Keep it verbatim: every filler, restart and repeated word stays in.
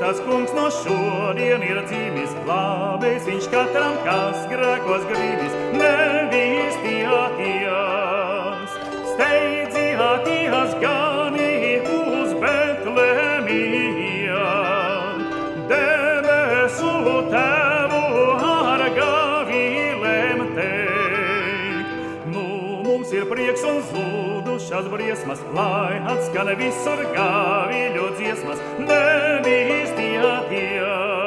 tas kungs no šodien ir dzīvis, glābējs viņš katram, kas grēkos gribis, nevis tie atījās. Steidzi atījās gani uz Betlemijā, debesu Tēvu ar gavilēm teikt. Nu, mums ir prieks un zudušas briesmas, lai atskan visur gaviļu dziesmas, nevis tie atījās.